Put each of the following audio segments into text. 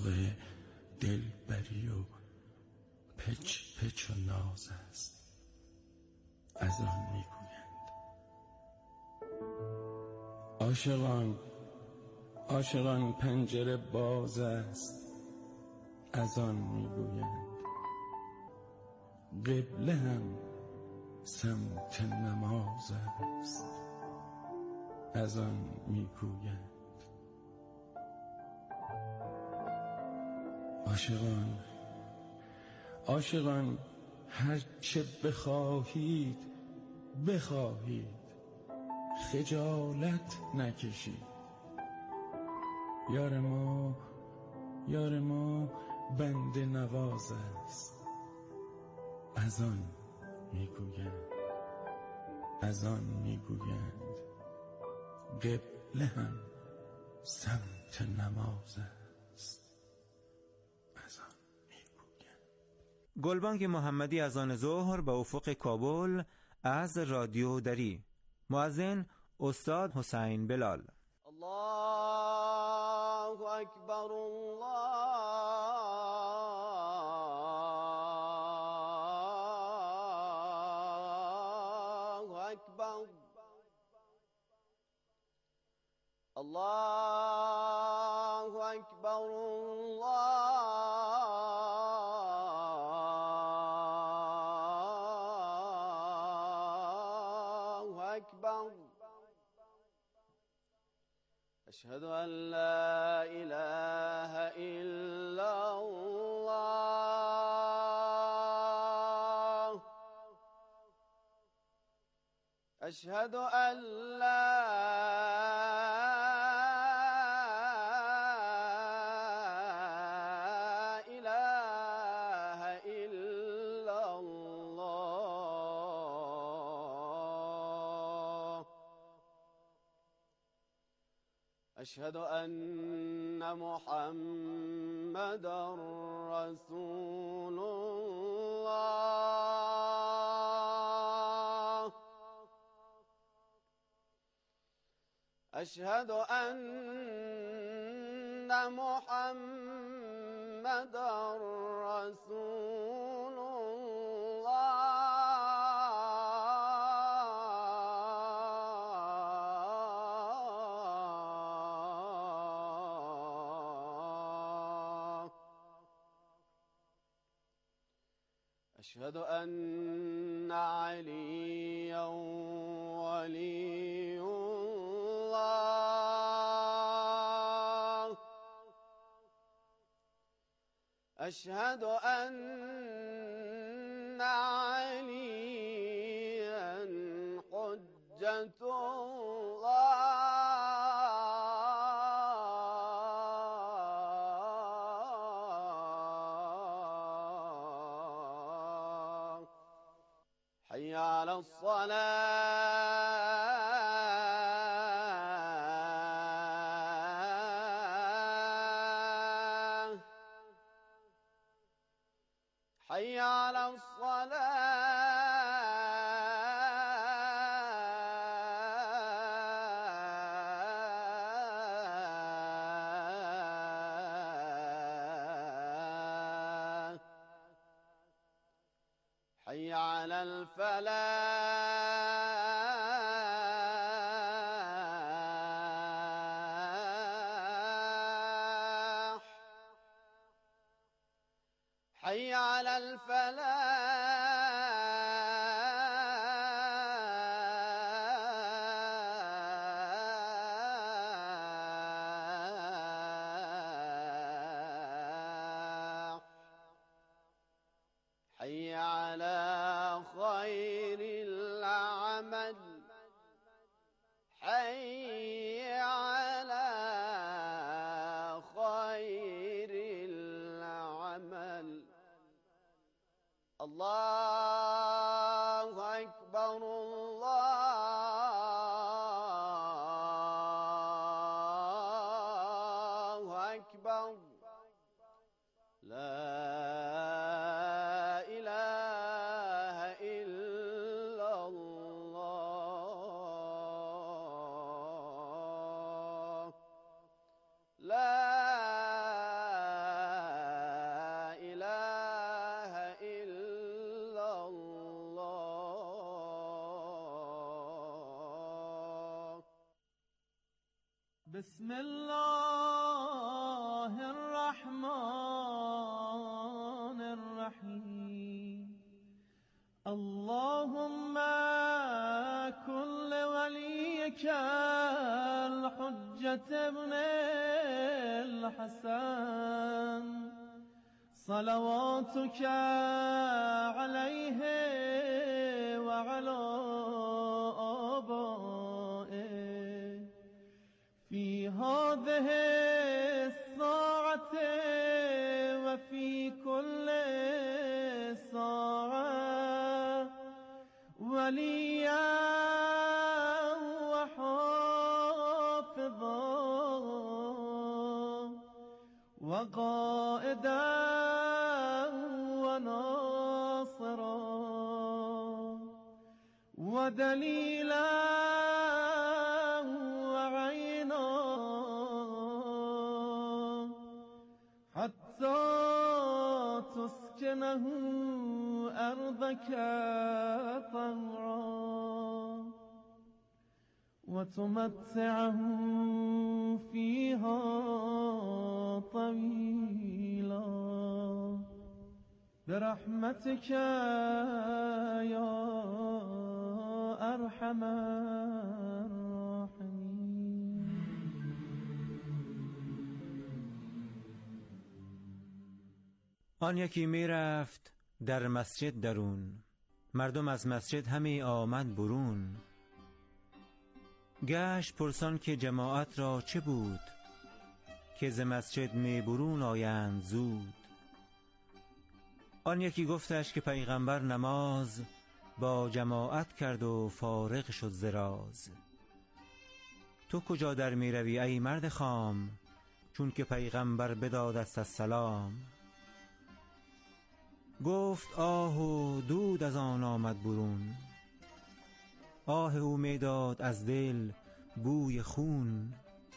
دلبری و پچ پچ و ناز است. از آن میگویند عاشقان پنجره باز است. از آن میگویند قبله هم سمت نماز است. از آن میگویند عاشقان هر چه بخواهید خجالت نکشید. یار ما بنده نواز است. از آن میگویند قبله هم سمت نماز است. از آن میگویند. گلبانگ محمدی اذان ظهر به افق کابل از رادیو دری. مؤذن استاد حسین بلال. الله اکبر، الله اکبر، الله اکبر، الله اکبر. أشهد أن لا إله إلا الله، أشهد أن لا إله إلا الله، أشهد أن محمدا رسول الله، أشهد أن محمدا رسول الله، أشهد أن عليا ولي الله، أشهد أن عليا حجة الله. حي على الصلاة، حي على الصلاة، حي على الفلاح، حي على الفلاح، حي على خير العمل، حي على خير العمل. الله أكبر، الله أكبر، لا إله إلا الله، لا بسم الله الرحمن الرحیم. اللهم كن لوليك الحجة ابن الحسن صلواتك عليه وعلى آبائه في هذه الساعة وفي كل ساعة وليا وحافظا وقائدا وناصرا ودليلا وعينا حتى تسكنه أرضك طوعا وتمتعه فيها طويلا برحمتك يا أرحم الراحمين. آن یکی می رفت در مسجد درون، مردم از مسجد همی آمد برون. گشت پرسان که جماعت را چه بود، که ز مسجد می برون آیند زود. آن یکی گفتش که پیغمبر نماز با جماعت کرد و فارغ شد ز راز. تو کجا در می روی ای مرد خام، چون که پیغمبر بدادست السلام. گفت آه و دود از آن آمد برون، آه او می داد از دل بوی خون.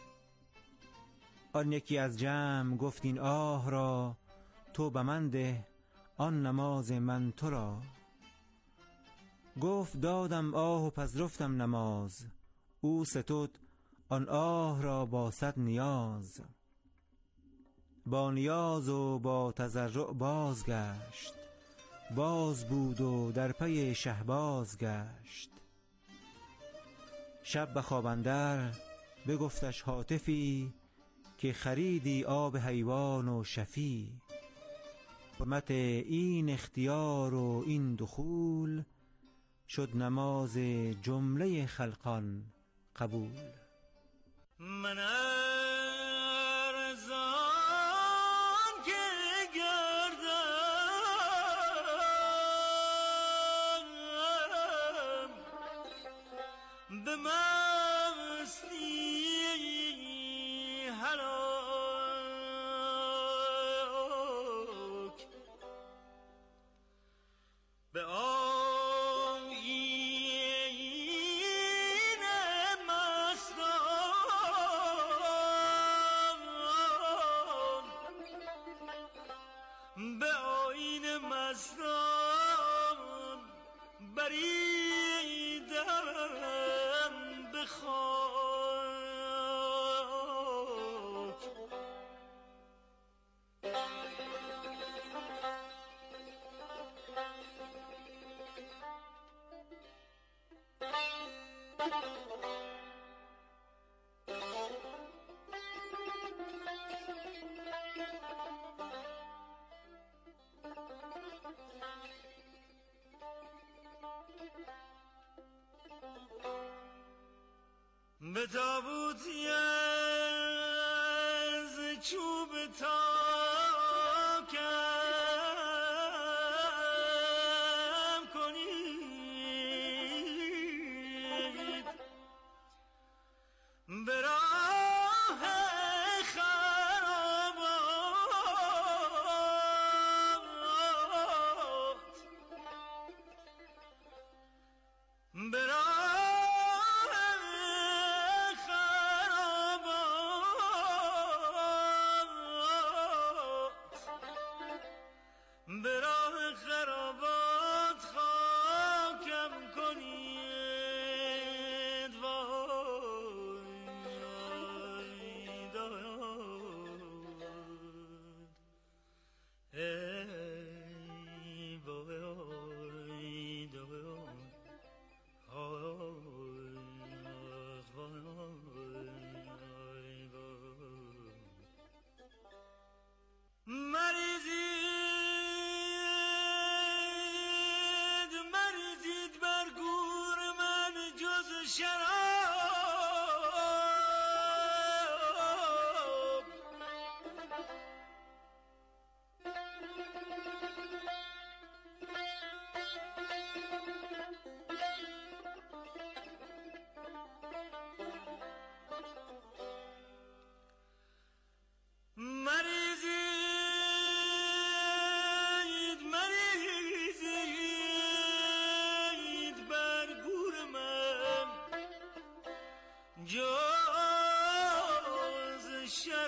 آن یکی از جمع گفت این آه را تو به من ده، آن نماز من تو را. گفت دادم آه و پذرفتم نماز، او ستد آن آه را با صد نیاز. با نیاز و با تضرع بازگشت، باز بود و در پی شهباز گشت. شب به خواب اندر بگفتش هاتفی، که خریدی آب حیوان و شفی. حرمت این اختیار و این دخول، شد نماز جمله خلقان قبول. من ارزان که گردم به مستی هلاک، به آیین مستان، به آیین مستان بریدم به خاک. به تابوتی از چوب تاکم کنید، به راه خرابات، به راه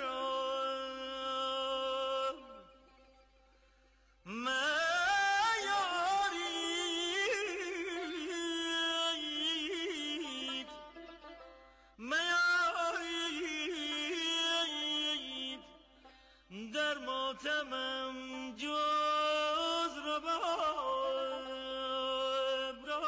در ماتمم جز رباب را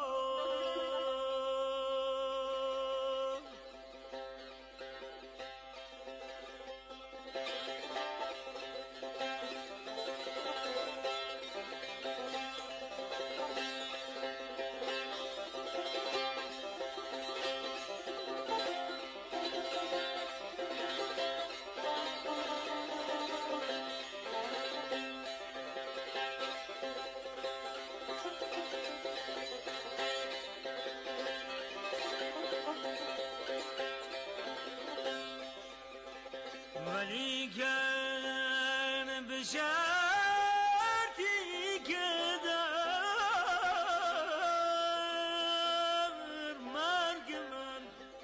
ولیکن به شرطی که در مرگ من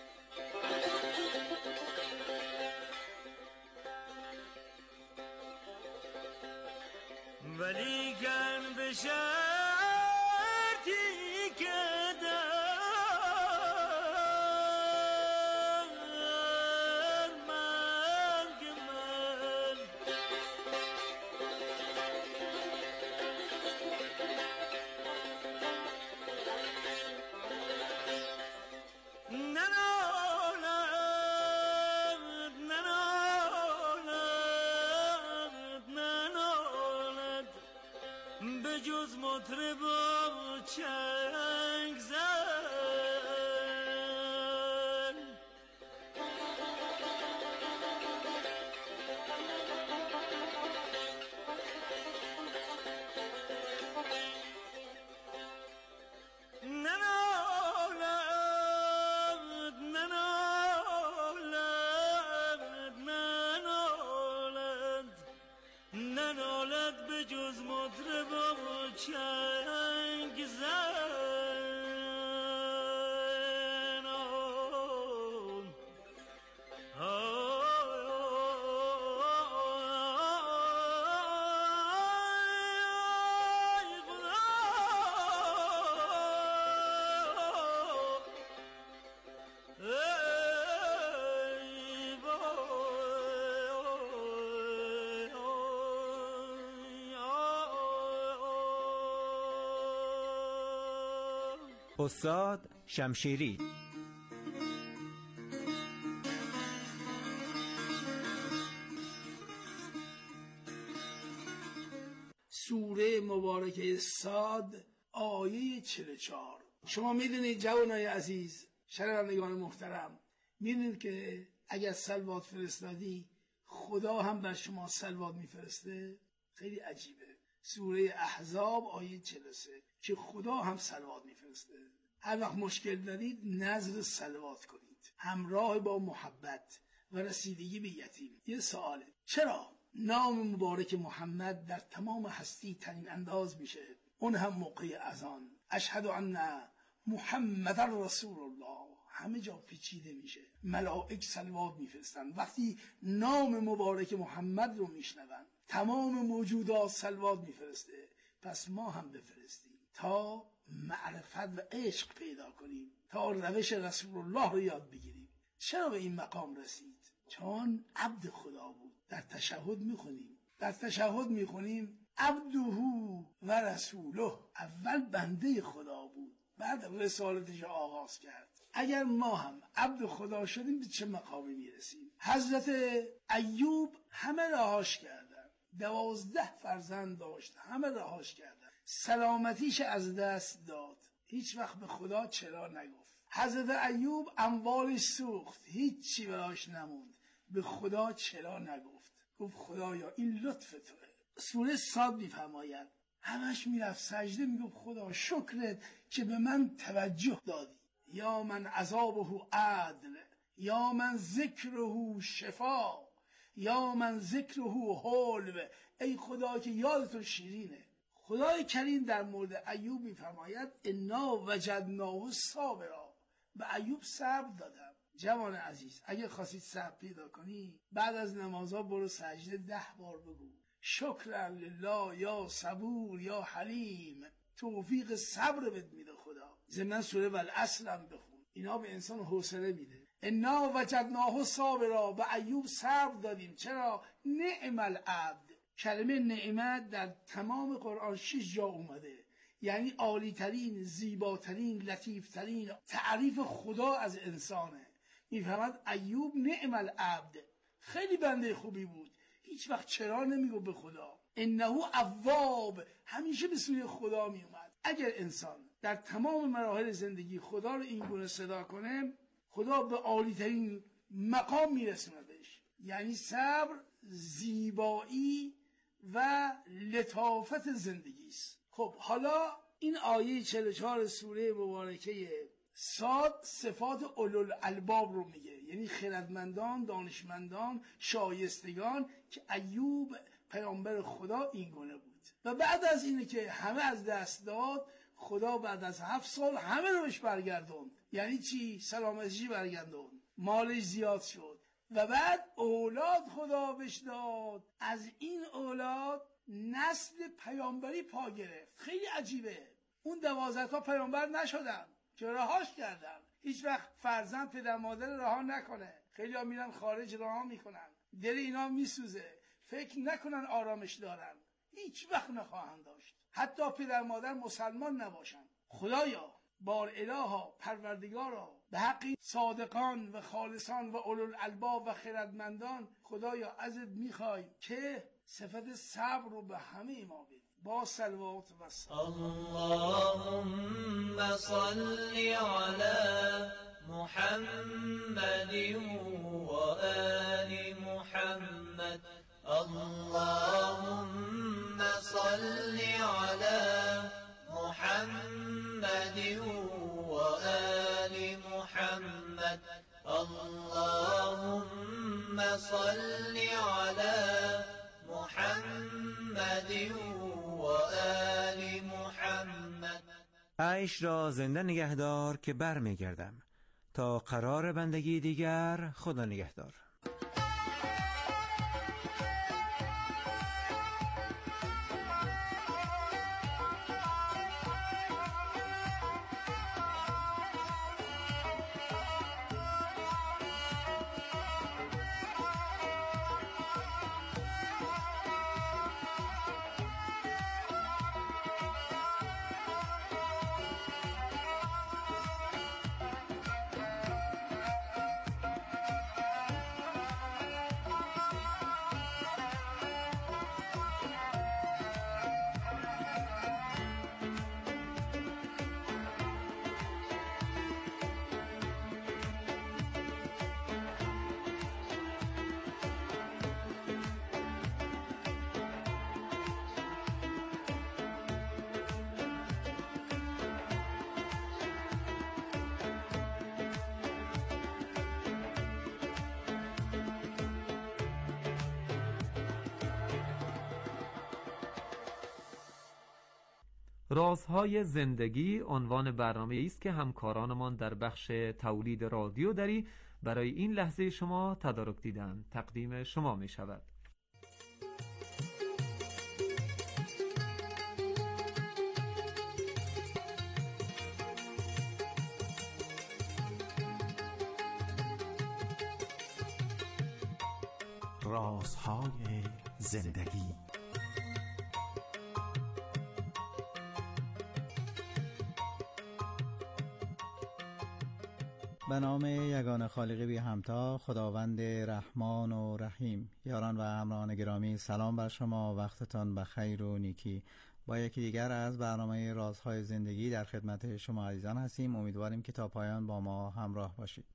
ولیکن به شرطی که به جز مطرب و چنگ زن ننالد ننالد ننالد ننالد به جز مطرب و چنگ زن استاد شمشیری. سوره مبارکه صاد آیه 44. شما میدونید جوانای عزیز، شنوندگان محترم، میدونید که اگر صلوات فرستادی خدا هم بر شما صلوات میفرسته؟ خیلی عجیبه. سوره احزاب آیه 43 که خدا هم صلوات میفرسته. هر وقت مشکل دارید نذر صلوات کنید همراه با محبت و رسیدگی به یتیم. یه سواله، چرا نام مبارک محمد در تمام هستی ترین انداز میشه، اون هم موقع اذان اشهد ان محمد رسول الله، همه جا پیچیده میشه، ملائک صلوات میفرستن. وقتی نام مبارک محمد رو میشنون تمام موجودات صلوات میفرسته، پس ما هم بفرستیم تا معرفت و عشق پیدا کنیم، تا روش رسول الله رو یاد بگیریم. چرا به این مقام رسید؟ چون عبد خدا بود. در تشهد میخونیم عبده و رسوله، اول بنده خدا بود بعد رسالتش آغاز کرد. اگر ما هم عبد خدا شدیم به چه مقامی میرسیم؟ حضرت ایوب همه رهاش کردن، 12 فرزند داشت، همه رهاش کردن، سلامتیش از دست داد، هیچ وقت به خدا چرا نگفت. حضرت ایوب اموالش سوخت، هیچی براش نموند، به خدا چرا نگفت؟ گفت خدایا این لطف توه. سوره صاد میفرماید همش میرفت سجده میگفت خدا شکرت که به من توجه دادی. یا من عذابه عدل، یا من ذکره شفا، یا من ذکره حلو، ای خدا که یادتون شیرینه. خدای کریم در مورد ایوب میفرماید انا وجدناه صابرا، به ایوب صبر دادم. جوان عزیز اگه خواستید صبر پیدا کنی بعد از نمازها برو سجده 10 بار بگو شکر لله یا صبور یا حلیم، توفیق صبر بهت میده خدا. ضمن سوره والعصر هم بخون، اینا به انسان حوصله میده. انا وجدناه صابرا، به ایوب صبر دادیم. چرا؟ نعم العبد. کلمه نعمت در تمام قرآن 6 جا اومده، یعنی عالی‌ترین، زیباترین، لطیفترین تعریف خدا از انسانه. میفهمد ایوب نعم العبد، خیلی بنده خوبی بود، هیچ وقت چرا نمیگو به خدا. انه اواب، همیشه به سوی خدا میومد. اگر انسان در تمام مراحل زندگی خدا رو این گونه صدا کنه، خدا به عالی‌ترین مقام میرسوندش. یعنی صبر زیبایی و لطافت زندگی است. خب حالا این آیه 44 سوره مبارکه صاد صفات اولوالالباب رو میگه، یعنی خردمندان، دانشمندان، شایستگان، که ایوب پیامبر خدا این گونه بود. و بعد از اینه که همه از دست داد، خدا بعد از 7 سال همه رو بهش برگردوند. یعنی چی؟ سلامتی برگردوند، مالش زیاد شد و بعد اولاد خدا بهش داد. از این اولاد نسل پیامبری پا گرفت. خیلی عجیبه، اون 12 تا پیامبر نشدن که رهاش کردن. هیچ وقت فرزند پدر مادر رها نکنه. خیلی ها میرن خارج رها میکنن، دل اینا میسوزه، فکر نکنن آرامش دارن، هیچ وقت نخواهند داشت. حتی پدر مادر مسلمان نباشن. خدایا، بار الها، پروردگارا، به حق صادقان و خالصان و اولوالالباب و خردمندان، خدایا ازت میخوای که صفت صبر رو به همه ما بدی. با صلوات و سلام. اللهم صل علی محمد و آل محمد. اللهم صل علی محمد و آل محمد. اللهم صل علی محمد و آل محمد. عیش را زنده نگهدار که بر میگردم، تا قرار بندگی دیگر خدا نگهدار. رازهای زندگی عنوان برنامه است که همکارانمان در بخش تولید رادیو دری برای این لحظه شما تدارک دیدن تقدیم شما می شود. رازهای زندگی. به نام یگانه خالق بی همتا، خداوند رحمان و رحیم. یاران و همراهان گرامی، سلام بر شما، وقتتان بخیر و نیکی. با یکی دیگر از برنامه رازهای زندگی در خدمت شما عزیزان هستیم. امیدواریم که تا پایان با ما همراه باشید.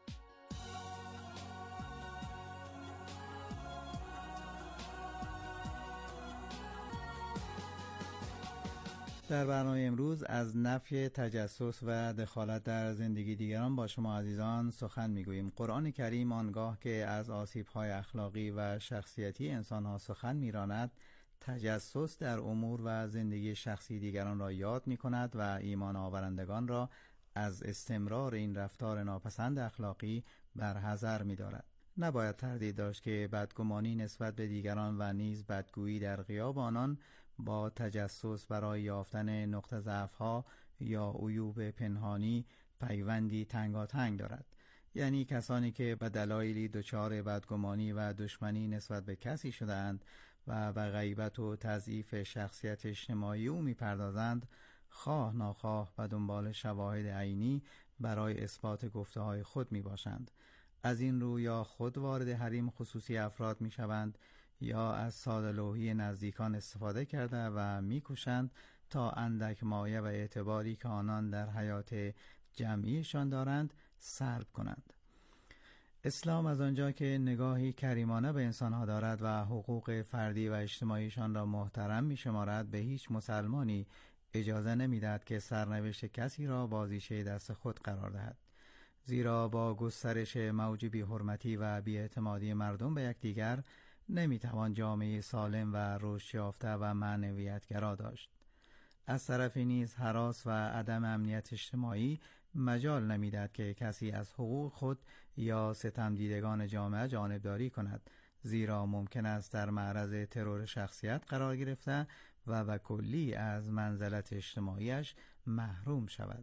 در برنامه امروز از نفی تجسس و دخالت در زندگی دیگران با شما عزیزان سخن میگوییم. قرآن کریم آنگاه که از آسیب‌های اخلاقی و شخصیتی انسان‌ها سخن می‌راند، تجسس در امور و زندگی شخصی دیگران را یاد می‌کند و ایمان آورندگان را از استمرار این رفتار ناپسند اخلاقی برحذر می‌دارد. نباید تردید داشت که بدگمانی نسبت به دیگران و نیز بدگویی در غیاب آنان با تجسس برای یافتن نقطه ضعف‌ها یا عیوب پنهانی پیوندی تنگاتنگ دارد. یعنی کسانی که به دلایلی دچار بدگمانی و دشمنی نسبت به کسی شده‌اند و به غیبت و تضعیف شخصیت اجتماعی او می‌پردازند، خواه ناخواه و دنبال شواهد عینی برای اثبات گفته‌های خود میباشند. از این رو یا خود وارد حریم خصوصی افراد میشوند یا از ساده‌لوحی نزدیکان استفاده کرده و میکوشند تا اندک مایه و اعتباری که آنان در حیات جمعیشان دارند سلب کنند. اسلام از آنجا که نگاهی کریمانه به انسانها دارد و حقوق فردی و اجتماعیشان را محترم می‌شمارد، به هیچ مسلمانی اجازه نمی‌دهد که سرنوشت کسی را بازیچه دست خود قرار دهد. زیرا با گسترش موج بی‌حرمتی و بی‌اعتمادی مردم به یکدیگر نمی‌توان جامعه سالم و رشد یافته و معنویت‌گرا داشت. از طرفی نیز هراس و عدم امنیت اجتماعی مجال نمی‌دهد که کسی از حقوق خود یا ستم دیدگان جامعه جانبداری کند، زیرا ممکن است در معرض ترور شخصیت قرار گرفته و کلی از منزلت اجتماعیش محروم شود.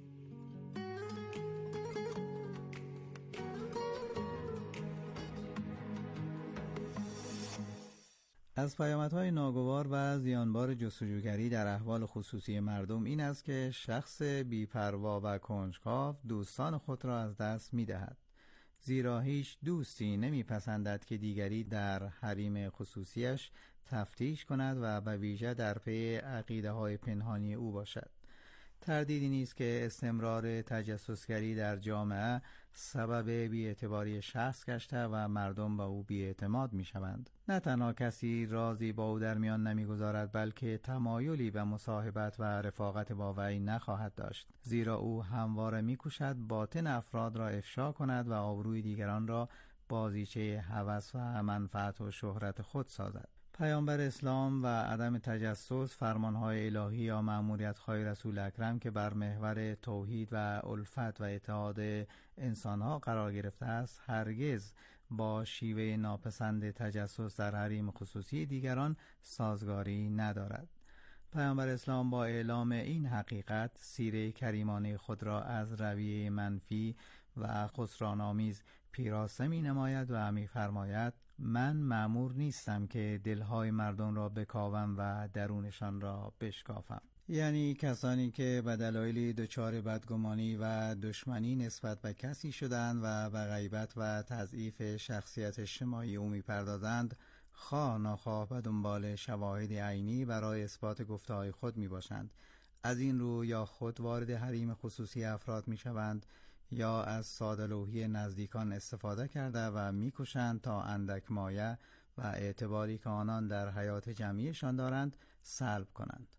از پیامدهای ناگوار و زیانبار جستجوگری در احوال خصوصی مردم این است که شخص بی‌پروا و کنجکاو دوستان خود را از دست می‌دهد، زیرا هیچ دوستی نمی‌پسندد که دیگری در حریم خصوصیش تفتیش کند و به ویژه در پی عقیده‌های پنهانی او باشد. تردیدی نیست که استمرار تجسسگری در جامعه سبب بی‌اعتباری شخص گشته و مردم به او بی‌اعتماد می‌شوند. نه تنها کسی رازی با او در میان نمی‌گذارد، بلکه تمایلی به مصاحبت و رفاقت با وی نخواهد داشت، زیرا او همواره می‌کوشد باطن افراد را افشا کند و آبروی دیگران را بازیچه هوس و منفعت و شهرت خود سازد. پیامبر اسلام و عدم تجسس فرمانهای الهی یا مأموریت‌های رسول اکرم که بر محور توحید و الفت و اتحاد انسانها قرار گرفته است، هرگز با شیوه ناپسند تجسس در حریم خصوصی دیگران سازگاری ندارد. پیامبر اسلام با اعلام این حقیقت سیره کریمانه خود را از رویه منفی و خسران‌آمیز پیراسته می‌نماید و می‌فرماید: من مأمور نیستم که دلهای مردم را بکاوم و درونشان را بشکافم. یعنی کسانی که به دلایلی دچار بدگمانی و دشمنی نسبت به کسی شدند و به غیبت و تضعیف شخصیت اجتماعی او می‌پردازند، خواه ناخواه به دنبال شواهد عینی برای اثبات گفته‌های خود می‌باشند. از این رو یا خود وارد حریم خصوصی افراد می‌شوند یا از ساده‌لوحی نزدیکان استفاده کرده و می‌کوشند تا اندک مایه و اعتباری که آنان در حیات جمعیشان دارند سلب کنند.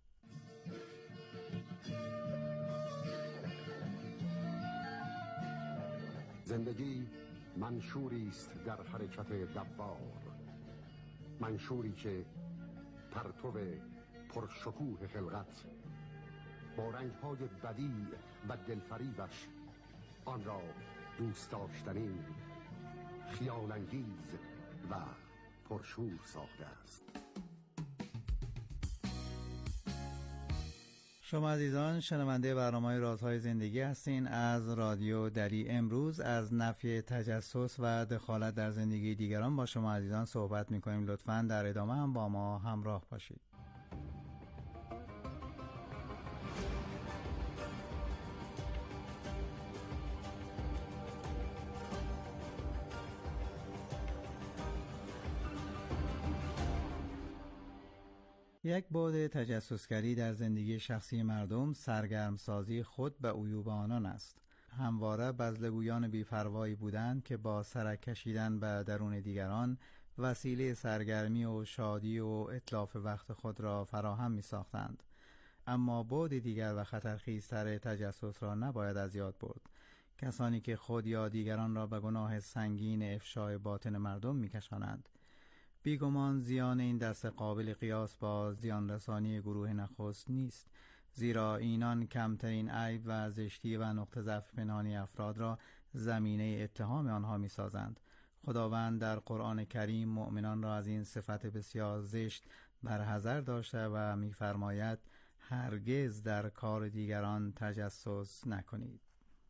زندگی منشوری است در حرکت دوار، منشوری که پرتو پرشکوه خلقت با رنگ‌های بدیع و دلفریبش آن را دوست داشتنی، خیال انگیز و پرشور ساخته است. شما عزیزان شنونده برنامه رازهای زندگی هستین از رادیو دری. امروز از نفی تجسس و دخالت در زندگی دیگران با شما عزیزان صحبت می‌کنیم. لطفاً در ادامه هم با ما همراه باشید. یک بعد تجسسگری در زندگی شخصی مردم سرگرم سازی خود به عیوب آنان است. همواره بزلگویان بی‌پروایی بودند که با سرک کشیدن به درون دیگران وسیله سرگرمی و شادی و اتلاف وقت خود را فراهم می ساختند. اما بعد دیگر و خطرخیزتر تجسس را نباید از یاد برد. کسانی که خود یا دیگران را به گناه سنگین افشای باطن مردم می کشانند. بیگمان زیان این دست قابل قیاس با زیان رسانی گروه نخست نیست، زیرا اینان کمترین عیب و زشتی و نقطه ضعف پنهانی افراد را زمینه اتهام آنها می‌سازند. خداوند در قرآن کریم مؤمنان را از این صفت بسیار زشت برحذر داشته و می‌فرماید هرگز در کار دیگران تجسس نکنید.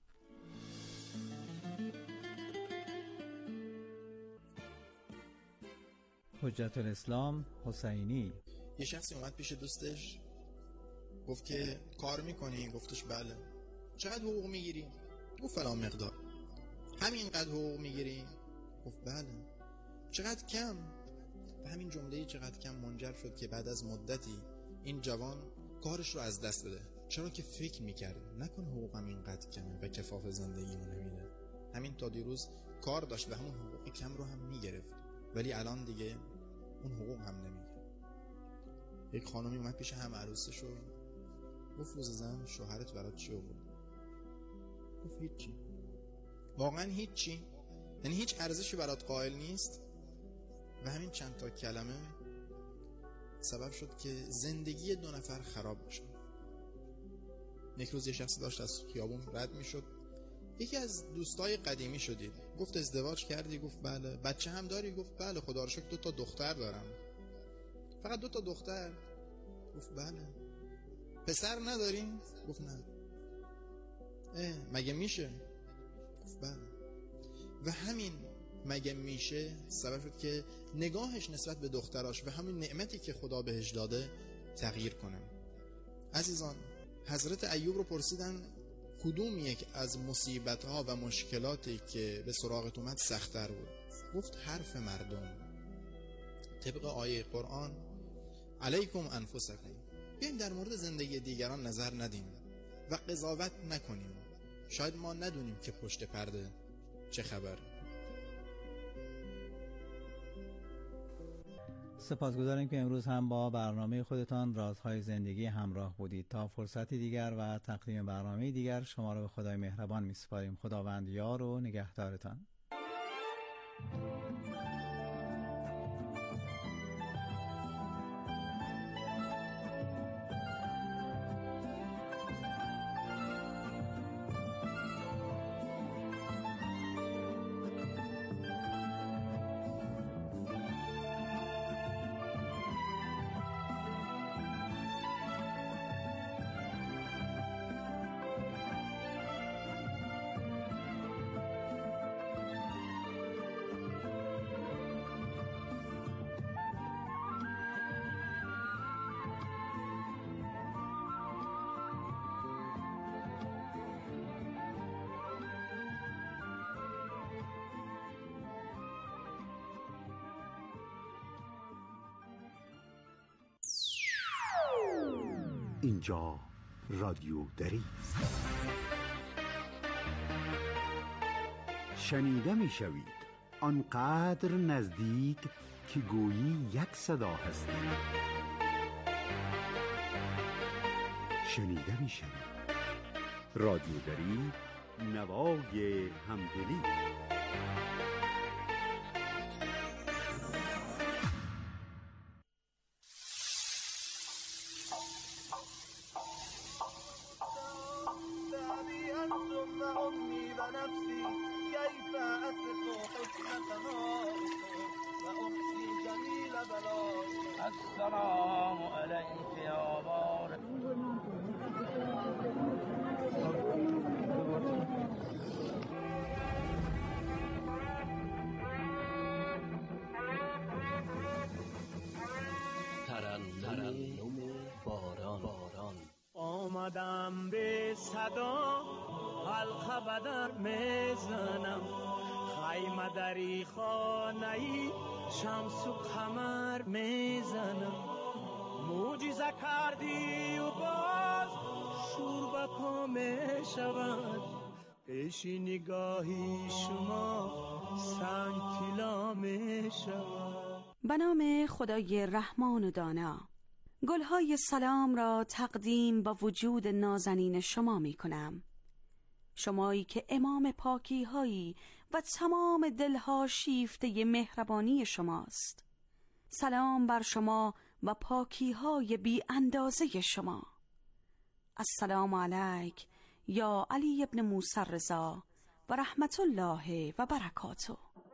حجت الاسلام حسینی: یه شخصی اومد پیش دوستش گفت که کار میکنی؟ گفتش بله. چقدر حقوق میگیری؟ گفت فلان مقدار. همینقدر حقوق میگیری؟ گفت بله. چقدر کم؟ و همین جمله چقدر کم منجر شد که بعد از مدتی این جوان کارش رو از دست بده. چرا که فکر میکرد نکن حقوقم اینقدر کمه و کفاف زندگیمو نمیده. همین تا دیروز کار داشت و همون حقوق کم رو هم میگرفت، ولی الان دیگه اون حقوق هم نمیگیره. یک خانمی اومد پیش هم عروسش رو گفت روز زن شوهرت برات چی آورد؟ گفت هیچی. واقعا هیچی؟ یعنی هیچ ارزشی برات قائل نیست؟ و همین چند تا کلمه سبب شد که زندگی دو نفر خراب بشه. یک روز یه شخصی داشت از خیابون رد میشد، یکی از دوستای قدیمی شدید. گفت ازدواج کردی؟ گفت بله. بچه هم داری؟ گفت بله خدا رو شکر 2 دختر دارم. فقط 2 دختر؟ گفت بله. پسر نداری؟ گفت نه. مگه میشه؟ گفت بله. و همین مگه میشه سبب شد که نگاهش نسبت به دختراش و همین نعمتی که خدا بهش داده تغییر کنه. عزیزان، حضرت ایوب رو پرسیدن کدوم یک از مصیبت‌ها و مشکلاتی که به سراغت اومد سخت‌تر بود؟ گفت حرف مردم. طبق آیه قرآن علیکم انفسکم، بیایم در مورد زندگی دیگران نظر ندیم و قضاوت نکنیم. شاید ما ندونیم که پشت پرده چه خبر. سپاسگزاریم که امروز هم با برنامه خودتان رازهای زندگی همراه بودید. تا فرصتی دیگر و تقدیم برنامه دیگر شما را به خدای مهربان می‌سپاریم. خداوند یار و نگهدارتان. اینجا رادیو دری است. شنیده می شوید آنقدر نزدیک که گویی یک صدا هستید. شنیده می شوید رادیو دری، نوای همدلی. السلام علیک یا بار. ترنم باران. آمدم به صدا حلقه بدر میزنم، خیمه دری خانه‌ای شمس و قمر میزنم. معجزه کردی و باز شور به پا میشود، پیش نگاهی شما سنگ طلا میشود. به نام خدای رحمان و دانا. گلهای سلام را تقدیم با وجود نازنین شما می کنم، شمایی که امام پاکی هایی و تمام دلها شیفته مهربانی شماست. سلام بر شما و پاکی های بی اندازه شما. السلام علیک یا علی ابن موسی الرضا و رحمت الله و برکاته.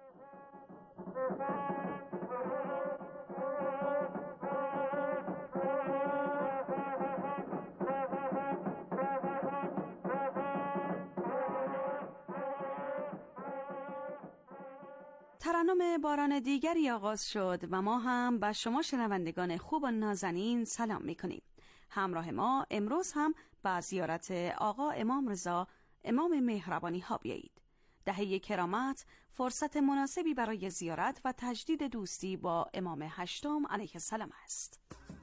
ترنم باران دیگری آغاز شد و ما هم به شما شنوندگان خوب و نازنین سلام میکنیم. همراه ما امروز هم به زیارت آقا امام رضا امام مهربانی ها بیایید. دهه کرامت فرصت مناسبی برای زیارت و تجدید دوستی با امام هشتم علیه السلام است.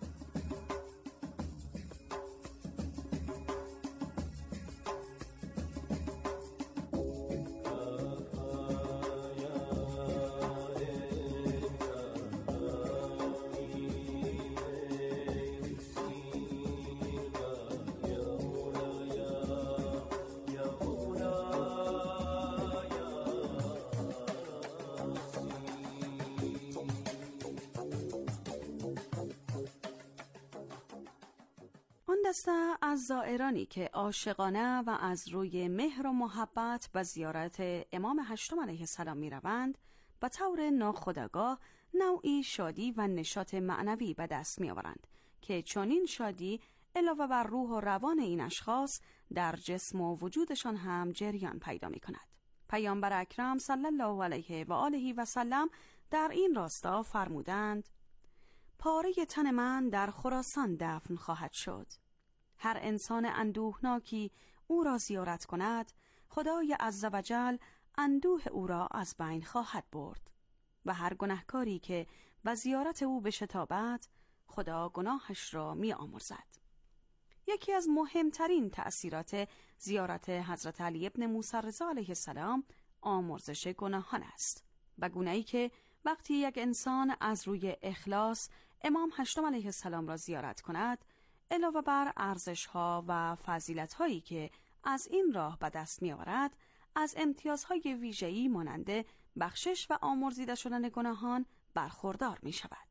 دسته از زائرانی که عاشقانه و از روی مهر و محبت به زیارت امام هشتم علیه السلام می روند، به طور ناخودآگاه نوعی شادی و نشاط معنوی به دست می آورند که چنین شادی علاوه بر روح و روان این اشخاص در جسم و وجودشان هم جریان پیدا می کند. پیامبر اکرم صلی الله علیه و آله و سلم در این راستا فرمودند: پاره تن من در خراسان دفن خواهد شد. هر انسان اندوهناکی او را زیارت کند، خدای عزوجل اندوه او را از بین خواهد برد و هر گناهکاری که به زیارت او بشتابد، خدا گناهش را می آمرزد. یکی از مهمترین تأثیرات زیارت حضرت علی ابن موسی الرضا علیه السلام آمرزش گناهان است، به گونه‌ای که وقتی یک انسان از روی اخلاص امام هشتم علیه السلام را زیارت کند، علاوه بر ارزش‌ها و فضیلت‌هایی که از این راه به دست می‌آورد، از امتیازهای ویژه‌ای مانند بخشش و آمرزیده شدن گناهان برخوردار می‌شود.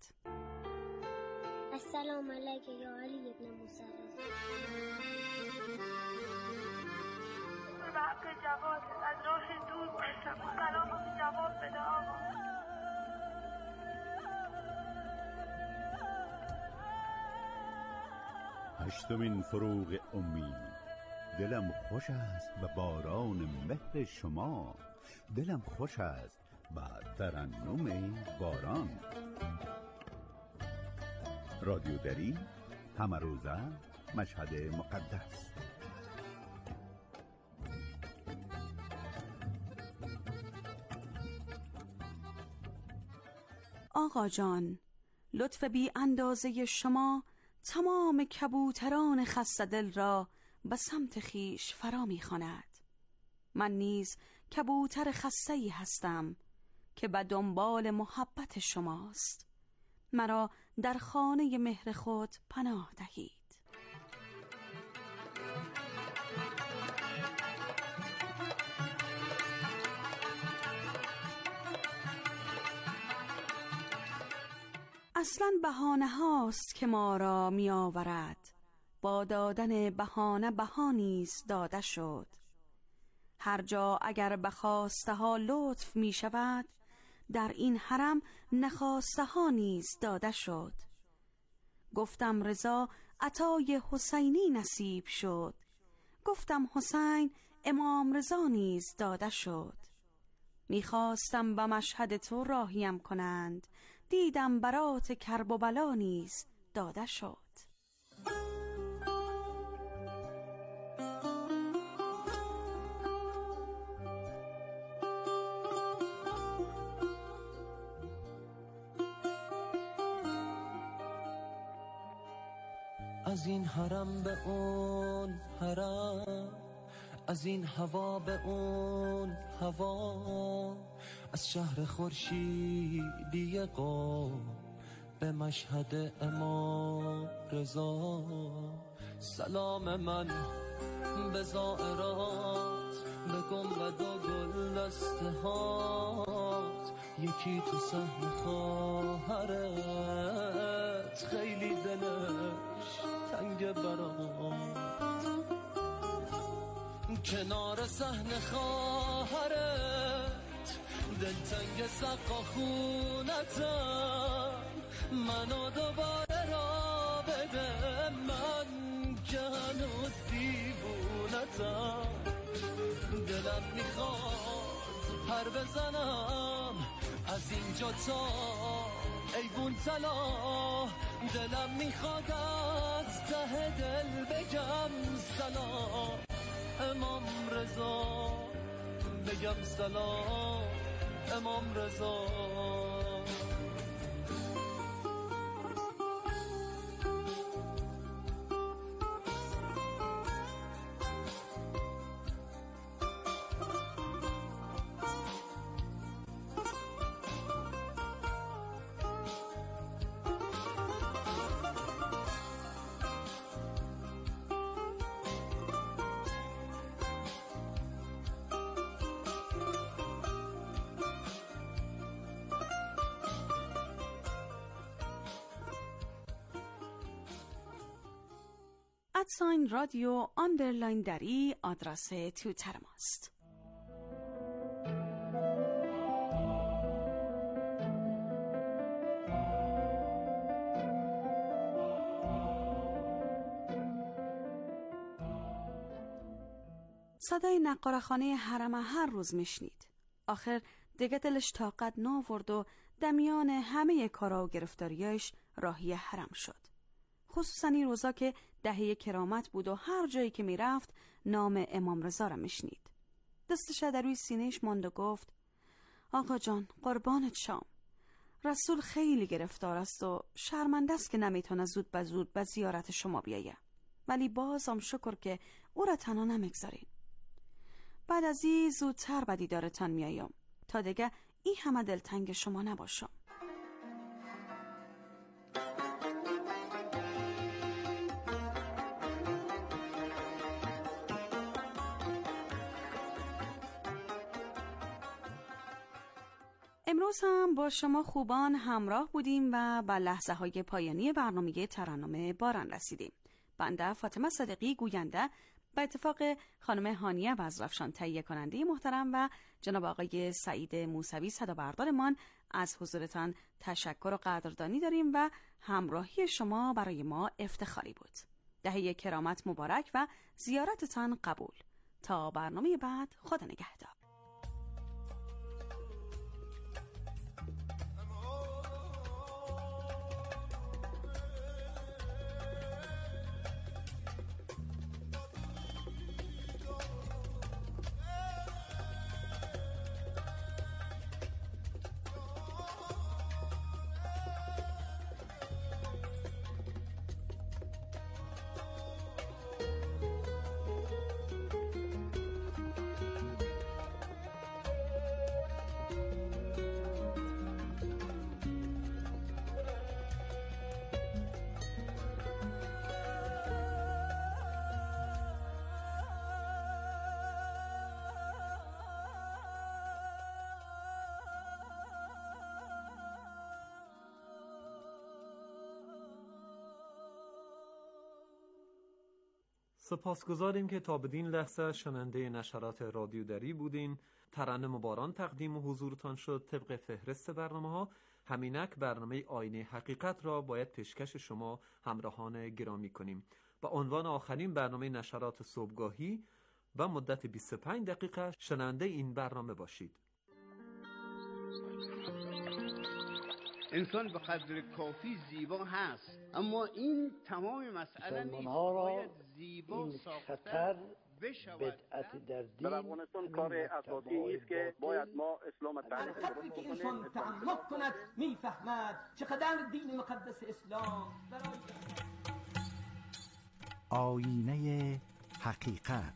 السلام علیک یا علی ابن موسی الرضا. به حق جواد از راه دور باشم، سلام جواب بده آقا. هشتمین فروغ امید. دلم خوش است به باران مهر شما، دلم خوش است به ترنم باران. رادیو دری، همه روزه، مشهد مقدس. آقا جان، لطف بی اندازه شما تمام کبوتران خسته دل را به سمت خیش فرا می‌خواند. من نیز کبوتر خسته‌ای هستم که به دنبال محبت شماست. مرا در خانه مهر خود پناه دهید. اصلاً بهانه هاست که ما را می آورد، با دادن بهانه بهانیز داده شد. هر جا اگر بخواسته ها لطف می شود، در این حرم نخواسته ها نیز داده شد. گفتم رضا عطای حسینی نصیب شد، گفتم حسین امام رضا نیز داده شد. میخواستم به مشهد تو راهیم کنند، دیدم برات کرب و بلا نیز داده شد. از این حرم به اون حرم، از این هوا به اون هوا، از شهر خورشیدی قم به مشهد امام رضا. سلام من به زائرات، به گنبد و گل دسته هات، یکی تو صحن خواهرت خیلی دلش تنگ برات. کنار صحن خواهرت، دلتنگ سقا خونتم، منو دوباره را بده، من که هنوز دیوونتم. دلم میخواد پر بزنم از اینجا تا ایوون تلا، دلم میخواد از ته دل بگم سلام امام رضا، بگم سلام امام رضا. ادساین رادیو آندرلاین دری آدرس توییتر ماست. صدای نقاره‌خانه حرم هر روز میشنید. آخر دیگه دلش طاقت ناورد و دمیان همه کارا و گرفتاریاش راهی حرم شد. خصوصا این روزا که دهه کرامت بود و هر جایی که میرفت نام امام رضا را میشنید. دستش در روی سینهش ماند و گفت آقا جان قربانت شام. رسول خیلی گرفتار است و شرمنده است که نمیتونه زود به زیارت شما بیایه. ولی بازم شکر که او را تنها نمیگذارین. بعد از این زودتر به دیدارتان میایم تا دیگه این همه دلتنگ شما نباشم. امروز هم با شما خوبان همراه بودیم و به لحظه های پایانی برنامه ترنم باران رسیدیم. بنده فاطمه صدیقی گوینده به اتفاق خانم هانیه وزرفشان تهیه کننده محترم و جناب آقای سعید موسوی صدابردارمان از حضورتان تشکر و قدردانی داریم و همراهی شما برای ما افتخاری بود. دهه کرامت مبارک و زیارتتان قبول. تا برنامه بعد خدا نگهدار. سپاسگزاریم که تا بدین لحظه شنونده نشرات رادیو دری بودین. ترنم باران تقدیم و حضورتان شد. طبق فهرست برنامه‌ها همینک برنامه آینه حقیقت را باید پیشکش شما همراهان گرامی کنیم. با عنوان آخرین برنامه نشرات صبحگاهی و مدت 25 دقیقه شنونده این برنامه باشید. انسان به قدر کافی زیبا هست، اما این تمام مسئله نیست. باید زیبا ساختن بشود. بدعت در دین در افغانستان کار اساسی است که باید ما اسلام تعریف کنیم. که انسان تعمق کند میفهمد چقدر دین مقدس اسلام برای آینه حقیقت.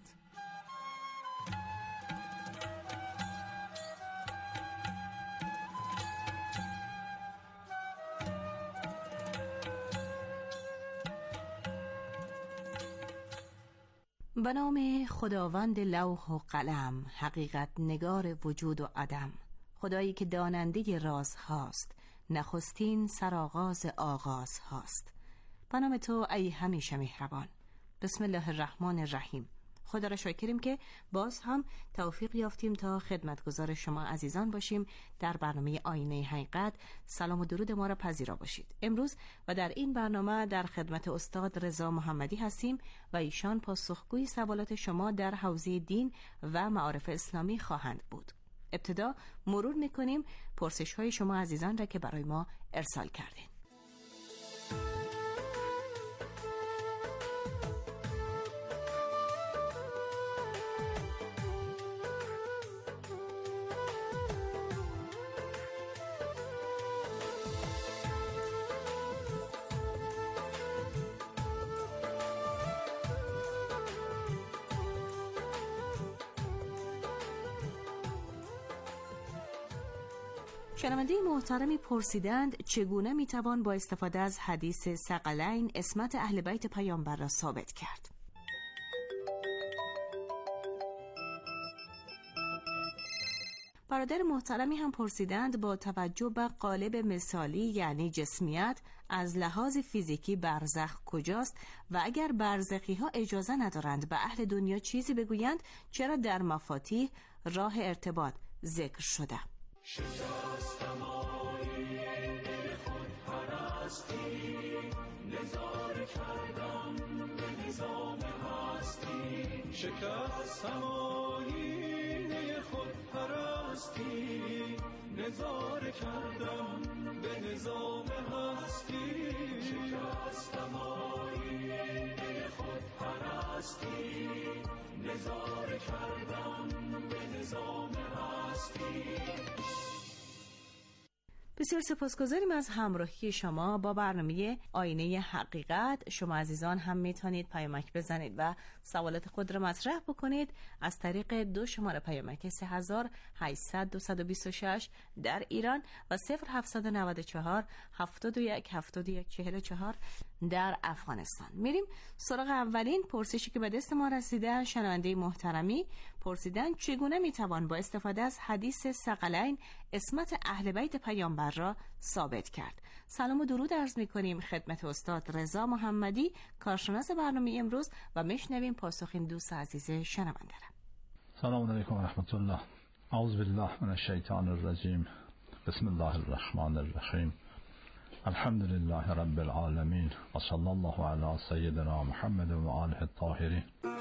به نام خداوند لوح و قلم، حقیقت نگار وجود و عدم، خدایی که داننده راز هاست، نخستین سرآغاز آغاز هاست. به نام تو ای همیشه مهربان. بسم الله الرحمن الرحیم. خدا را شاکریم که باز هم توفیق یافتیم تا خدمتگزار شما عزیزان باشیم در برنامه آینه حقیقت. سلام و درود ما را پذیرا باشید. امروز و در این برنامه در خدمت استاد رضا محمدی هستیم و ایشان پاسخگوی سوالات شما در حوزه دین و معارف اسلامی خواهند بود. ابتدا مرور می‌کنیم پرسش‌های شما عزیزان را که برای ما ارسال کردین. شنونده محترمی پرسیدند چگونه میتوان با استفاده از حدیث ثقلین عصمت اهل بیت پیامبر را ثابت کرد؟ برادر محترمی هم پرسیدند با توجه به قالب مثالی یعنی جسمیت از لحاظ فیزیکی برزخ کجاست و اگر برزخی ها اجازه ندارند به اهل دنیا چیزی بگویند چرا در مفاتیح راه ارتباط ذکر شده؟ شکستم آیینه خود پرستی، نظاره کردم به نظام هستی. شکستم آیینه خود پرستی، نظاره کردم به نظام هستی. شکستم آیینه خود پرستی، نظاره کردم به نظام هستی. بسیار سپاسگزاریم از همراهی شما با برنامه آینه حقیقت. شما عزیزان هم میتونید پیامک بزنید و سوالات خود را مطرح بکنید از طریق 2 شماره پیامک 3800-226 در ایران و 0794 71 71 44 در افغانستان. میریم سراغ اولین پرسشی که به دست ما رسیده. شنونده محترمی پرسیدن چگونه میتوان با استفاده از حدیث ثقلین عصمت اهل بیت پیامبر را ثابت کرد؟ سلام و درود عرض میکنیم خدمت استاد رضا محمدی کارشناس برنامه امروز و میشنویم پاسخ این دوست عزیز شنونده را. سلام علیکم و رحمت الله. اعوذ بالله من الشیطان الرجیم. بسم الله الرحمن الرحیم. الحمد لله رب العالمین و صلی الله علی سیدنا محمد و آله الطاهرین.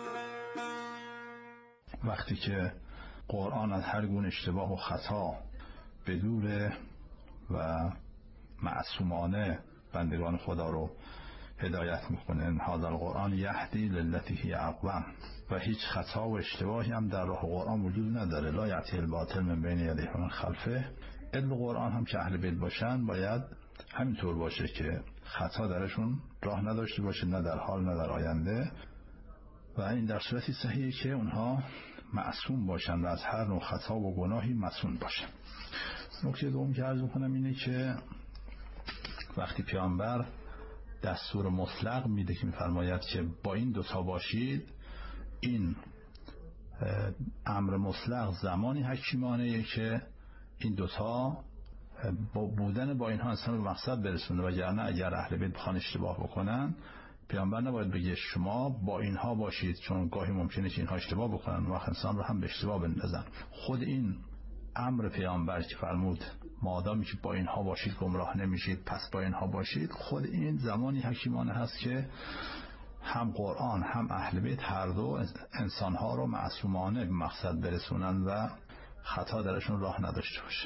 وقتی که قرآن از هر گونه اشتباه و خطا بدور و معصومانه بندگان خدا رو هدایت میکنه، هذا القرآن یهدی للتی هی اقوم، و هیچ خطا و اشتباهی هم در راه قرآن وجود نداره. لا یأتی الباطل من بین یدیه و من خلفه. علم قرآن هم که اهل بیت باشن باید همینطور باشه که خطا درشون راه نداشته باشه، نه در حال نه در آینده، و این در صورتی صحیحه که اونها معصوم باشن و از هر نوع خطا و گناهی معصوم باشن. نکته دوم که عرض می‌کنم اینه که وقتی پیامبر دستور مطلق میده که میفرماید که با این 2 باشید، این امر مطلق زمانی حکیمانه که این 2 با بودن با اینها انسان به مقصد برسونه، وگرنه اگر اهل بیت بخوان اشتباه بکنن پیامبر نباید بگه شما با اینها باشید، چون گاهی ممکنه که اینها اشتباه بکنن و انسان رو هم به اشتباه بندازن. خود این امر پیامبر که فرمود مادامی که با اینها باشید گمراه نمیشید پس با اینها باشید، خود این زمانی حکیمانه هست که هم قرآن هم اهل بیت هر دو انسانها رو معصومانه به مقصد برسونن و خطا درشون راه نداشته باشه.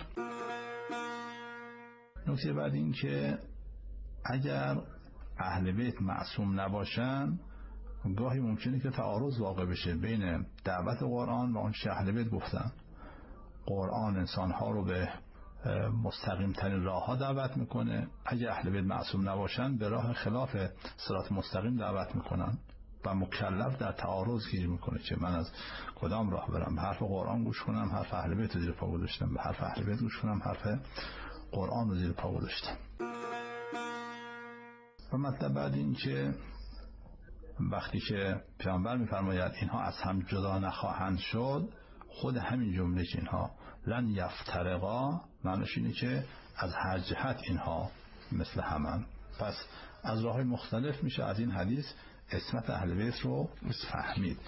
نکته بعد این که اگر اهل بیت معصوم نباشن گاهی ممکنه که تعارض واقع بشه بین دعوت قرآن و اون چه اهل بیت گفتن. قرآن انسانها رو به مستقیم ترین راه ها دعوت میکنه، اگه اهل بیت معصوم نباشن به راه خلاف صراط مستقیم دعوت میکنن و مکلف در تعارض گیر میکنه که من از کدام راه برم، به حرف قرآن گوش کنم حرف اهل بیت رو زیر پا گذاشتم، به حرف اهل بیت گوش کنم حرف قرآن رو زیر پا گذاشتم. و مطلب بعد این که وقتی که پیامبر میفرماید اینها از هم جدا نخواهند شد، خود همین جمله که اینها لن یفترقا معنیش اینه که از هر جهت اینها مثل همن. پس از راه‌های مختلف میشه از این حدیث عصمت اهل بیت رو فهمید.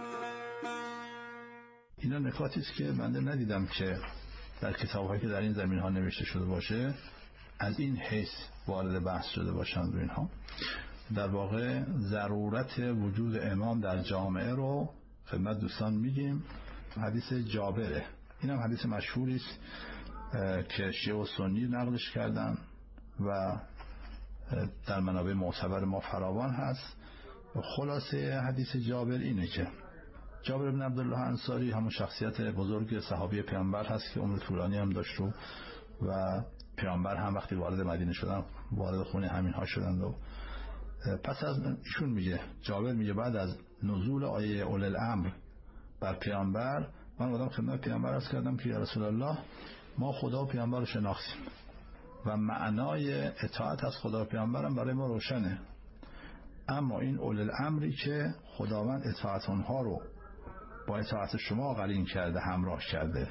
اینا نکاتی است که من ندیدم که در کتاب‌هایی که در این زمین‌ها نوشته شده باشه از این حیث وارد بحث شده باشند. اینها در واقع ضرورت وجود امام در جامعه رو خدمت دوستان میگیم. حدیث جابره، این هم حدیث مشهوری است که شیعه و سنی نقلش کردن و در منابع معتبر ما فراوان هست. خلاصه حدیث جابر اینه که جابر بن عبدالله انصاری همون شخصیت بزرگ صحابی پیامبر هست که عمر طولانی هم داشت و پیامبر هم وقتی وارد مدینه شدن وارد خونه همین ها شدند. و پس از ایشون میگه، جابر میگه بعد از نزول آیه اولی الامر بر پیامبر من اومدم خدمت پیامبر عرض کردم که یا رسول الله ما خدا و پیامبر رو شناختیم و معنای اطاعت از خدا و پیامبرم برای ما روشنه، اما این اولی الامری که خداوند اطاعت اونها رو با اطاعت شما قرین کرده، همراه کرده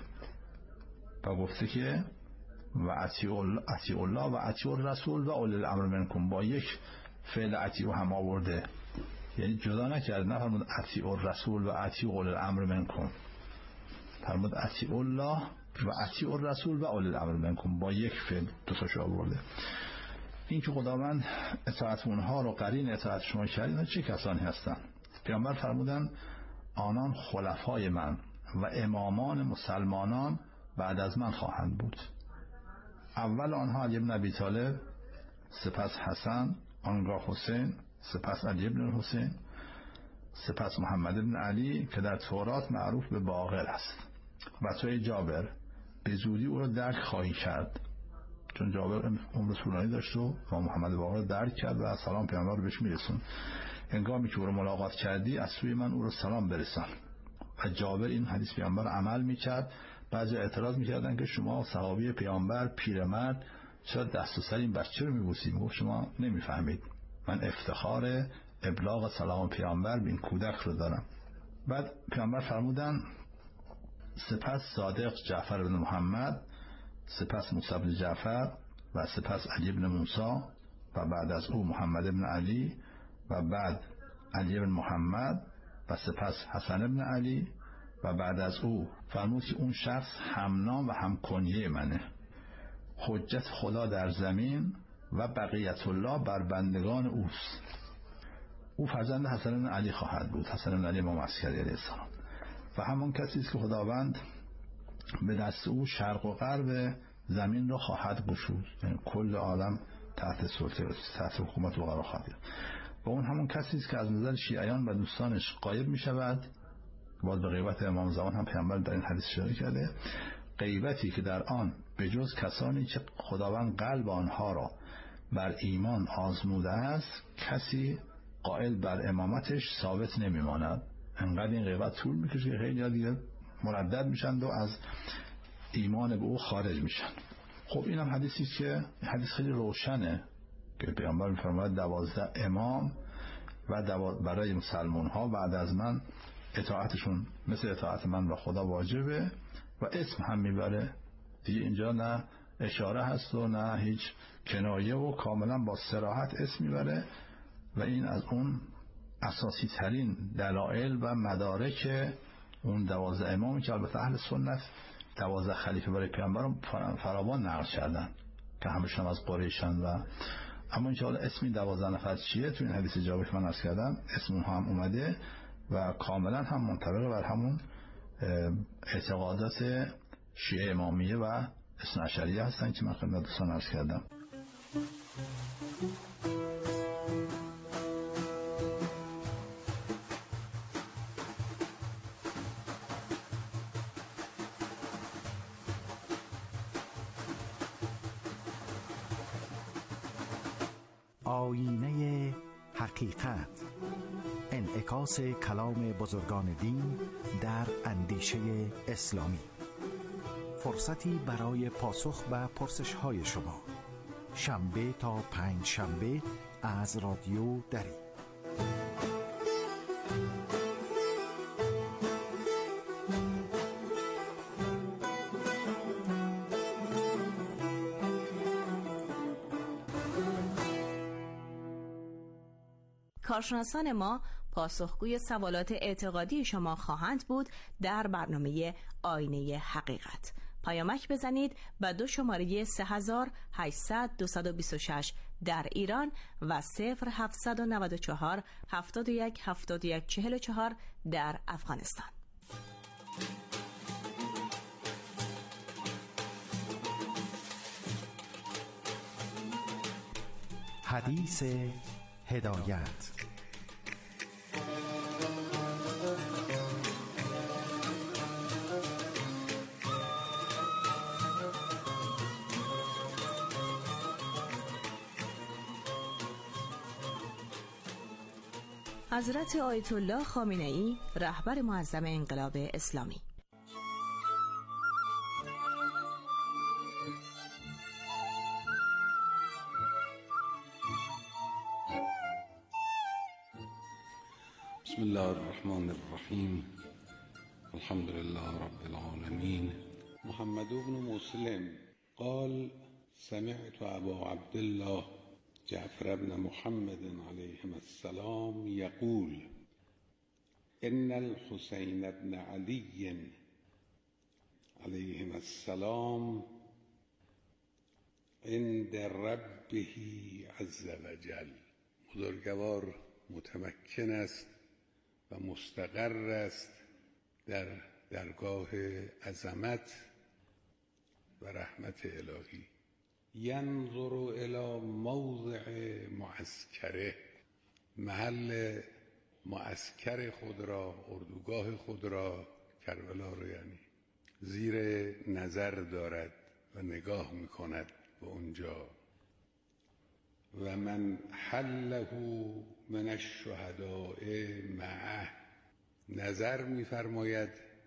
و گفته که و اطیعوا الله و اطیعوا الرسول و اولی الامر منکم، با یک فعل اطیعوا هم آورده، یعنی جدا نکرده، نه فرمود اطیعوا الرسول و اطیعوا اولی الامر منکم، فرمود اطیعوا الله و اطیعوا الرسول و اولی الامر منکم، با یک فعل دو تاش آورده. این که خداوند اطاعت اونها رو قرین اطاعت شما کرد، چه کسانی هستن؟ پیامبر فرمودن آنان خلفای من و امامان مسلمانان بعد از من خواهند بود. اول آنها علی بن ابی طالب، سپس حسن، آنگاه حسین، سپس علی بن حسین، سپس محمد بن علی که در تورات معروف به باقر است. و توی جابر به زودی او را درک خواهی کرد، چون جابر عمر طولانی داشت و محمد باقر درک کرد و سلام پیامبر رو بهش میرسون. هنگامی که او رو ملاقات کردی از سوی من او رو سلام برسان. و جابر این حدیث پیامبر عمل میکرد. بعضی اعتراض میکردن که شما صحابی پیامبر پیرمرد چرا دست و سر این بچه رو میبوسید؟ میگفت شما نمیفهمید، من افتخار ابلاغ سلام پیامبر به این کودک رو دارم. بعد پیامبر فرمودن سپس صادق جعفر بن محمد، سپس موسی بن جعفر و سپس علی بن موسی و بعد از او محمد بن علی و بعد علی بن محمد و سپس حسن بن علی و بعد از او فرمود که اون شخص همنام و همکنیه منه، حجت خدا در زمین و بقیت الله بر بندگان اوست. او فرزند حسن بن علی خواهد بود، حسن بن علی امام عسکری علیه السلام، و همون کسی است که خداوند به دست او شرق و غرب زمین را خواهد گشود، یعنی کل عالم تحت سلطه، تحت حکومت او قرار خواهد گرفت. و اون همون کسی است که از نظر شیعیان و دوستانش غایب می شود. باز به غیبت امام زمان هم پیامبر در این حدیث اشاره کرده، غیبتی که در آن به جز کسانی که خداوند قلب آنها را بر ایمان آزموده است کسی قائل بر امامتش ثابت نمی ماند. انقدر این غیبت طول میکشه که خیلی دیگه مردد میشن و از ایمان به او خارج میشن. خب این هم حدیثی که حدیث خیلی روشنه که پیامبر میفرماید 12 امام و برای مسلمان ها بعد از من اطاعتشون مثل اطاعت من و خدا واجبه و اسم هم میبره دیگه. اینجا نه اشاره هست و نه هیچ کنایه و کاملا با صراحت اسم میبره و این از اون اساسی ترین دلائل و مدارک اون 12 امامی که البته اهل سنت 12 خلیفه برای پیامبر فراوان نقل کردن که همشون از قریشن و اما اینکه حالا اسمی 12 نفر چیه تو این حدیث جابر که من عرض کردم اسم اونها هم اومده و کاملا هم منطبق بر همون اعتقادات شیعه امامیه و اثنا عشریه هستن که من خدمت دوستان عرض کردم. آینه حقیقت، انعکاس کلام بزرگان دین در اندیشه اسلامی، فرصتی برای پاسخ به پرسش‌های شما، شنبه تا پنج شنبه از رادیو دری. کارشناسان ما پاسخگوی سوالات اعتقادی شما خواهند بود در برنامه آینه حقیقت. پیامک بزنید به 2 شماره 3800 226 در ایران و 0794 71 71 44 در افغانستان. حدیث هدایت. حضرت آیت الله خامنه‌ای، رهبر معظم انقلاب اسلامی. بسم الله الرحمن الرحیم. الحمد لله رب العالمین. محمد بن مسلم قال سمعت ابا عبد الله جعفر بن محمد عليهما السلام يقول إن الحسين بن علي عليهما السلام عند ربه عز وجل. بزرگوار متمکن است و مستقر است در درگاه عظمت و رحمت الهی. ینظر الی موضع معسکره، محل معسکر خود را، اردوگاه خود را، کربلا رو یعنی، زیر نظر دارد و نگاه میکند به اونجا. و من حله من الشهداء معه، نظر میفرماید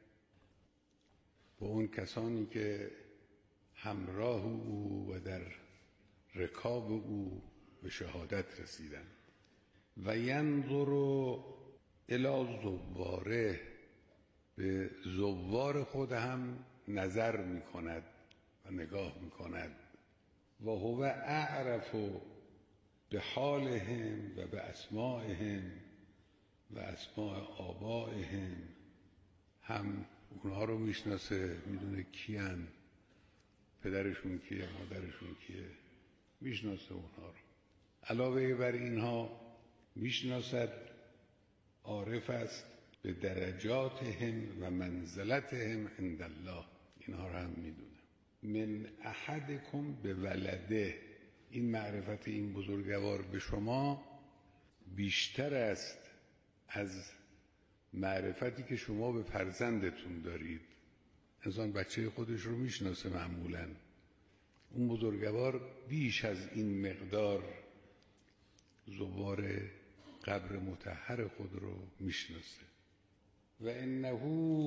به اون کسانی که همراه او و در رکاب او به شهادت رسیدند. و ینظر الی زواره، به زوار خود هم نظر می کند و نگاه می کند. و هو اعرف به حالهم و به اسمائهم و اسماء آبائهم، هم اونها رو میشناسه، میدونه کیان، پدرشون کیه، مادرشون کیه، میشناسه اونها رو. علاوه بر اینها میشناسد، عارف است به درجاتهم و منزلتهم عند الله، اینها رو هم میدونه. من احدکم به ولده، این معرفت این بزرگوار به شما بیشتر است از معرفتی که شما به فرزندتون دارید. انسان بچه خودش رو میشناسه معمولاً، اون بزرگوار بیش از این مقدار زوار قبر مطهر خود رو میشناسه. و انه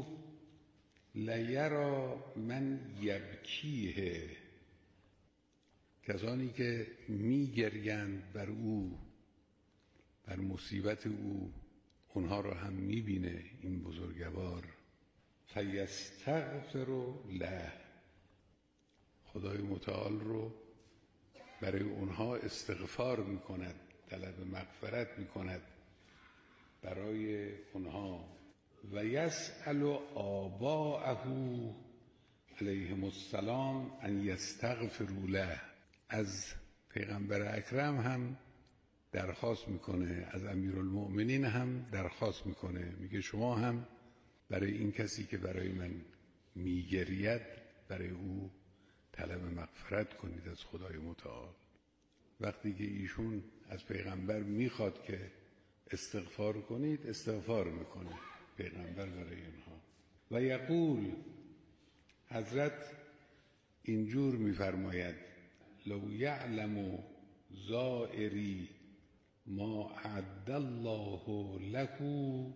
لیرا من یبکیه، کسانی که میگریند بر او، بر مصیبت او، اونها رو هم میبینه این بزرگوار. فیستغفر له، خدای متعال رو برای اونها استغفار میکند، طلب مغفرت میکند برای اونها. و یسأل آباءه علیهم السلام ان یستغفروا له، از پیغمبر اکرم هم درخواست میکنه، از امیرالمؤمنین هم درخواست میکنه، میگه شما هم برای این کسی که برای من میگرید برای او طلب مغفرت کنید از خدای متعال. وقتی که ایشون از پیغمبر میخواد که استغفار کنید، استغفار میکنه پیغمبر برای اینها. و یقول، حضرت اینجور میفرماید لو یعلم زائری ما اعد الله له،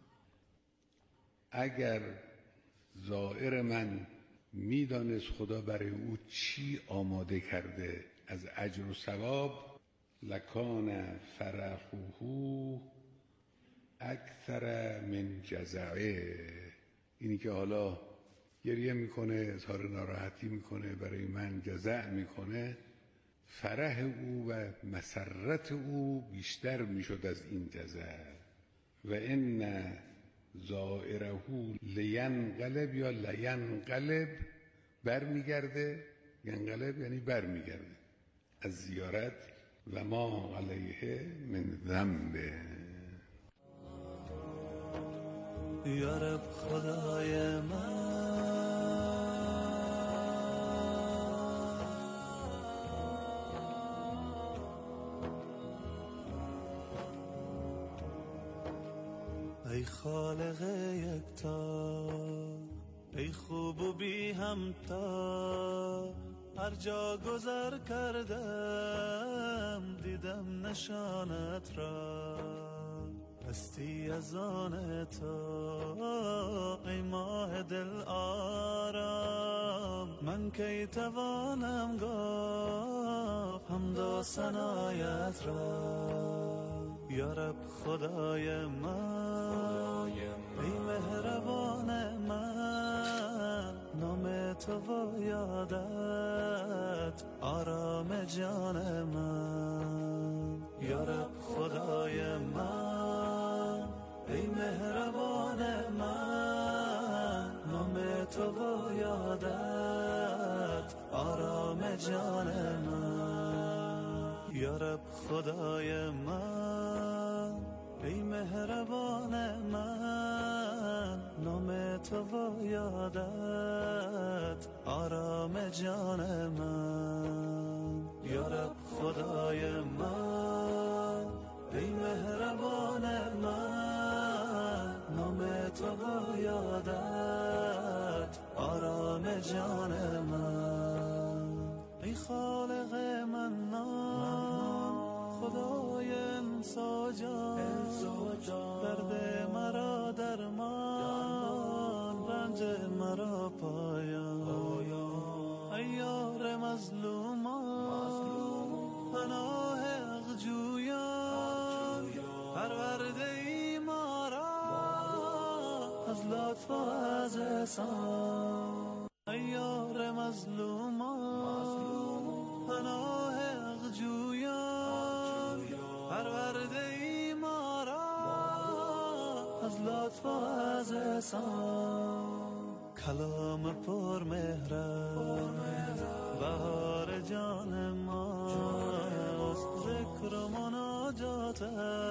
اگر زائر من میدانست خدا برای او چی آماده کرده از اجر و ثواب، لکان فرحه اکثر من جزعه، اینی که حالا گریه میکنه، اظهار ناراحتی میکنه، برای من جزع میکنه، فرح او و مسرت او بیشتر میشد از این جزع. و ان زائره لینقلب یا لینقلب، برمیگرده. ینقلب یعنی برمیگرده از زیارت. و ما علیه من ذنب. یا رب خدای من، ای خالق یکتا، ای خوب و بی همتا، هر جا گذر کردم دیدم نشانت را، هستی از آن تو ای ماه دل آرام. من کی توانم گفت حمد و ثنایت را. یا رب خدای من، ای مهربان من، نام تو و یادت آرام جان من. یا رب خدای من، ای مهربان من، نام تو و یادت آرام جان من. یا رب خدای من، ای مهربان من، نام تو و یادت آرام جان من. یا رب خدای من، ای مهربان من، نام تو و یادت آرام جان من. ای خالق منان، خدای انسا جان، درد مرا درمان، رنج مرا پایان. ای یار مظلومان، پناه حق جویان، پرورده ای ما را از لطف و از احسان. ای یار مظلومان، پناه حق جویان، پرورده ای ما را از لطف و از احسان. کلام پر مهرت بهار جان ماست، ذکر و مناجات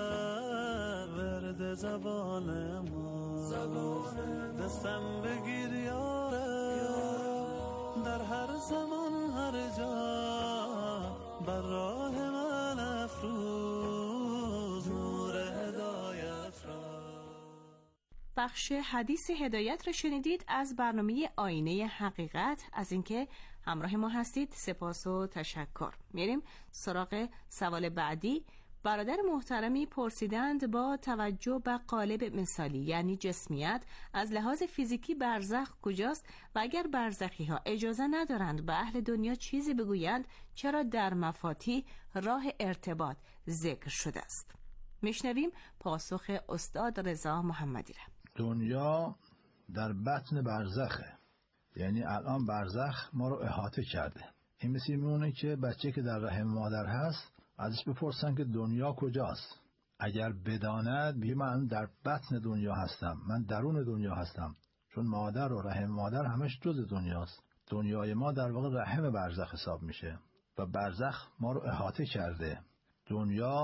ورد زبان ما. دستم بگیر یارم، در هر زمان هر جا بر راه من افروز نور هدایت را. بخش حدیث هدایت را شنیدید از برنامه آینه حقیقت. از اینکه همراه ما هستید سپاس و تشکر. میریم سراغ سوال بعدی. برادر محترمی پرسیدند با توجه به قالب مثالی یعنی جسمیت، از لحاظ فیزیکی برزخ کجاست و اگر برزخی ها اجازه ندارند به اهل دنیا چیزی بگویند، چرا در مفاتیح راه ارتباط ذکر شده است؟ میشنویم پاسخ استاد رضا محمدی را. دنیا در بطن برزخه، یعنی الان برزخ ما رو احاطه کرده. این مثل میمونه که بچه که در رحم مادر هست ازش بپرسن که دنیا کجاست. اگر بداند بگه من در بطن دنیا هستم، من درون دنیا هستم، چون مادر و رحم مادر همش جز دنیاست. دنیای ما در واقع رحم برزخ حساب میشه و برزخ ما رو احاطه کرده. دنیا